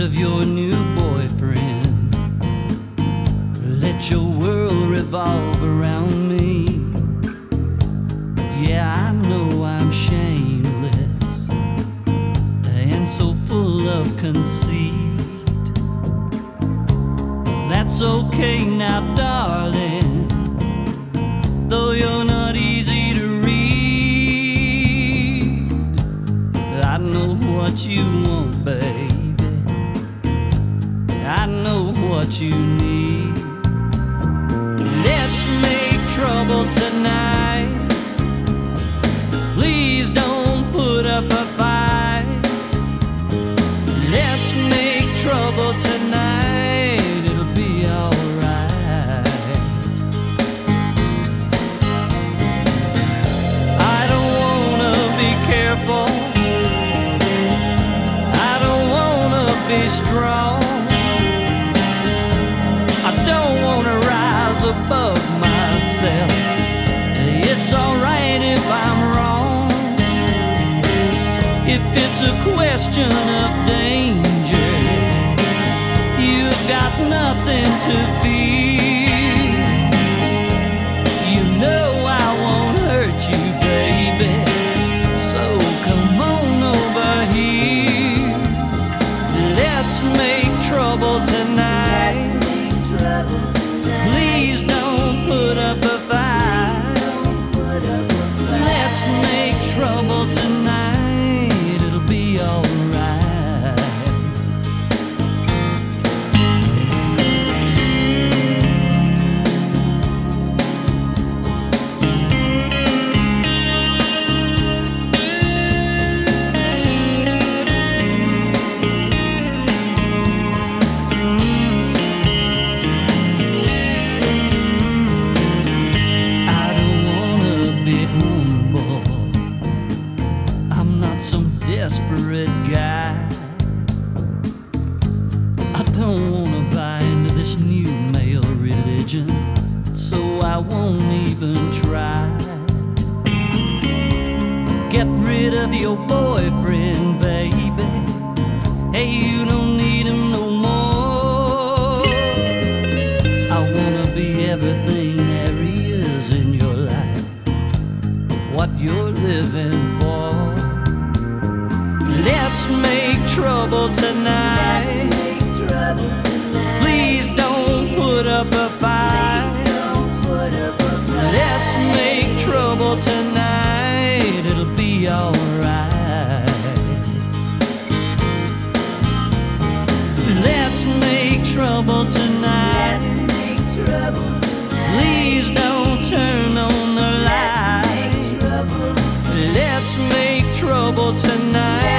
of your new boyfriend. Let your world revolve around me. Yeah, I know I'm shameless and so full of conceit. That's okay now, darling, though you're not easy to read. I know what you want, baby, I know what you need. Let's make trouble tonight. Please don't put up a fight. Let's make trouble tonight. It'll be alright. I don't wanna be careful, I don't wanna be strong, I don't wanna rise above myself. It's alright if I'm wrong. If it's a question of danger, you've got nothing to fear. You know I won't hurt you, baby, so come on over here. Let's make trouble tonight. Please don't put up a fight. Let's make trouble tonight. It'll be alright. Desperate guy, I don't wanna buy into this new male religion, so I won't even try. Get rid of your boyfriend, baby. Hey, you don't need him no more. I wanna be everything there is in your life, what you're living for. Let's make trouble tonight. Please don't put up a fight. Let's make trouble tonight. It'll be alright. Let's make trouble tonight. Please don't turn on the light. Let's make trouble tonight.